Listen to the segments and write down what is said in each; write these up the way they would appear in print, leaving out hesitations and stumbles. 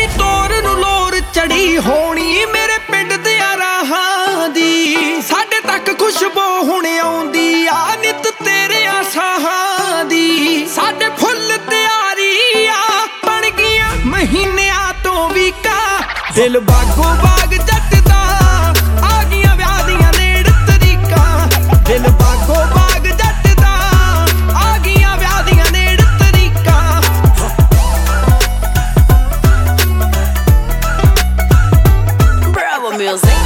ਤੋਰ ਨੂੰ ਲੋਰ ਚੜੀ ਹੋਣੀ ਮੇਰੇ ਪਿੰਡ ਦਿਆਂ ਰਾਹਾਂ ਦੀ। ਸਾਡੇ ਤੱਕ ਖੁਸ਼ਬੂ ਹੁਣ ਆਉਂਦੀ ਆ ਨਿਤ ਤੇਰਿਆਂ ਸਾਹਾਂ ਦੀ। ਸਾਡੇ ਫੁੱਲ ਤਿਆਰੀ ਆ ਬਣ ਗਈਆਂ ਮਹੀਨਿਆਂ ਤੋਂ ਵੀ ਕਾ। ਦਿਲ ਬਾਗੋ ਬਾਗ ਜੱਟ ਦਾ ਆ ਗਈਆਂ ਵਿਆਹ ਦੀਆਂ ਨੇੜ ਤਰੀਕਾਂ। ਦਿਲ ਬਾਗੋ ਬਾਗ ਜੱਟ ਦਾ ਆ ਗਈਆਂ ਵਿਆਹ ਦੀਆਂ ਨੇੜ ਤਰੀਕਾਂ। Bravo Music।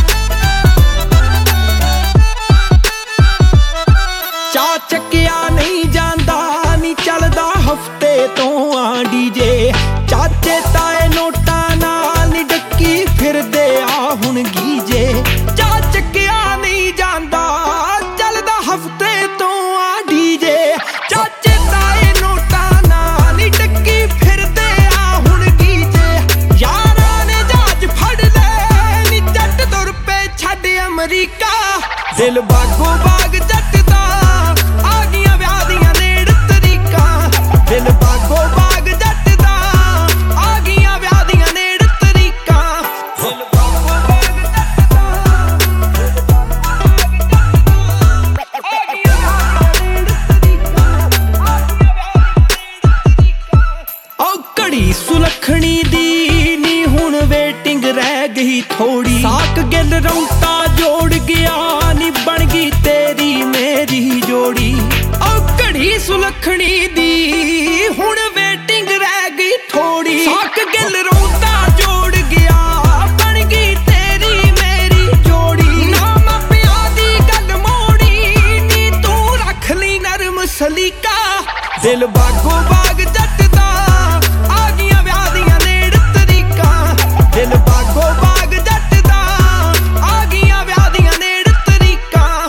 ਚਾਅ ਚੱਕਿਆ ਨਹੀਂ ਜਾਂਦਾ ਨੀ ਚੱਲਦਾ ਹਫਤੇ ਤੋਂ ਆ ਡੀਜੇ। ਚਾਚੇ ਤਾਏ ਨੋਟਾਂ ਨਾਲ ਨੀ ਡੱਕੀ ਫਿਰਦੇ ਆ ਹੁਣ ਗੀਜੇ। ਚਾਅ ਚੱਕਿਆ ਨਹੀਂ ਜਾਂਦਾ ਚੱਲਦਾ ਹਫਤੇ ਤੋਂ ਆ ਡੀਜੇ। ਚਾਚੇ ਤਾਏ ਨੋਟਾਂ ਨਾਲ ਨੀ ਡੱਕੀ ਫਿਰਦੇ ਆ ਹੁਣ ਗੀਜੇ। ਯਾਰਾਂ ਨੇ ਜਹਾਜ਼ ਫੜ ਲਏ ਨੀ ਜੱਟ ਤੁਰ ਪਏ ਛੱਡ ਅਮਰੀਕਾ। ਦਿਲ ਬਾਗੋ ਬਾਗ ਜੱਟ ਦਾ ਆ ਗਈਆਂ ਵਿਆਹ ਦੀਆਂ ਨੇੜ ਤਰੀਕਾਂ। ਦਿਲ ਬਾਗੋ ਬਾਗ ਜੱਟ ਦਾ ਆ ਗਈਆਂ ਵਿਆਹ ਦੀਆਂ ਨੇੜ ਤਰੀਕਾਂ। ਦਿਲ ਬਾਗੋ ਬਾਗ ਜੱਟ ਦਾ ਆ ਗਈਆਂ ਵਿਆਹ ਦੀਆਂ ਨੇੜ ਤਰੀਕਾਂ। ਓ ਘੜੀ ਸੁਲੱਖਣੀ ਦੀ ਨੀ ਹੁਣ ਵੇਟਿੰਗ ਰਹਿ ਗਈ ਥੋੜੀ। ਸਾਕ ਗਿੱਲ ਰੌਂਟਾ ਜੋੜ ਗਿਆ ਨੀ ਬਣ ਗਈ ਤੇਰੀ ਮੇਰੀ ਜੋੜੀ। ਓ ਘੜੀ ਸੁਲੱਖਣੀ ਦੀ ਹੁਣ ਵੇਟਿੰਗ ਰਹਿ ਗਈ ਥੋੜੀ। ਸਾਕ ਗਿੱਲ ਰੌਂਟਾ ਜੋੜ ਗਿਆ ਬਣ ਗਈ ਤੇਰੀ ਮੇਰੀ ਜੋੜੀ। ਨਾ ਮਾਪਿਆਂ ਦੀ ਗੱਲ ਮੋੜੀ ਨੀ ਤੂੰ ਰੱਖ ਲਈ ਨਰਮ ਸਲੀਕਾ। ਦਿਲ ਬਾਗੋ ਬਾਗ ਜੱਟ ਦਾ ਆ ਗਈਆਂ ਵਿਆਹ ਦੀਆਂ ਨੇੜ ਤਰੀਕਾਂ। ਦਿਲ ਬਾਗੋ ਬਾਗ ਜੱਟ ਦਾ ਆ ਗਈਆਂ ਵਿਆਹ ਦੀਆਂ ਨੇੜ ਤਰੀਕਾਂ।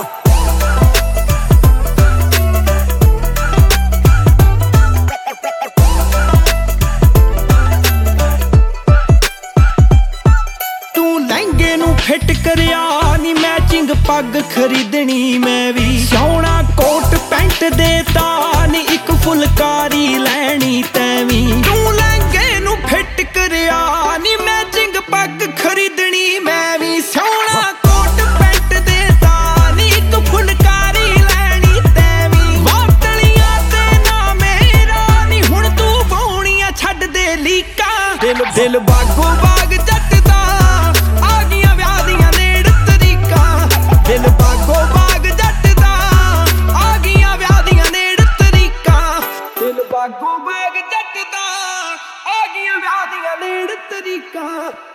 ਤੂੰ ਲਹਿੰਗੇ ਨੂੰ ਫਿੱਟ ਕਰਿਆ ਨੀ ਮੈਚਿੰਗ ਪੱਗ ਖਰੀਦਣੀ ਮੈਂ ਵੀ। ਸੋਹਣਾ ਕੋਟ ਪੈਂਟ ਦੇਤਾ ਨੀ ਇੱਕ ਫੁਲਕਾਰੀ ਲੈਣੀ ਤੈਂ ਵੀ। ਤੂੰ ਲਹਿੰਗੇ ਨੂੰ ਫਿੱਟ ਕਰਿਆ ਨੀ ਮੈਚਿੰਗ ਪੱਗ ਖਰੀਦਣੀ ਮੈਂ ਵੀ। ਸੋਹਣਾ ਕੋਟ ਪੈਂਟ ਦੇਤਾ ਨੀ ਇੱਕ ਫੁਲਕਾਰੀ ਲੈਣੀ ਤੈਂ ਵੀ। ਵਾਟਲੀਆਂ ਤੇ ਨਾ ਮੇਰਾ ਨੀ ਹੁਣ ਤੂੰ ਪਾਉਣੀਆਂ ਛੱਡ ਦੇ ਲੀਕਾਂ। ਦਿਲ ਬਾਗੋ ਬਾਗ ਜੱਟ ਦਾ ਆ ਗਈਆਂ ਵਿਆਹ ਦੀਆਂ ਨੇੜ ਤਰੀਕਾਂ। ਦਿਲ ਬਾਗੋ ਬਾਗ ਜੱਟ ਦਾ ਆ ਗਈਆਂ ਵਿਆਹ ਦੀਆਂ ਨੇੜ ਤਰੀਕਾਂ। ਦਿਲ ਬਾਗੋ ਬਾਗ ਜੱਟ ਦਾ ਆ ਗਈਆਂ ਵਿਆਹ ਦੀਆਂ ਨੇੜ ਤਰੀਕਾਂ।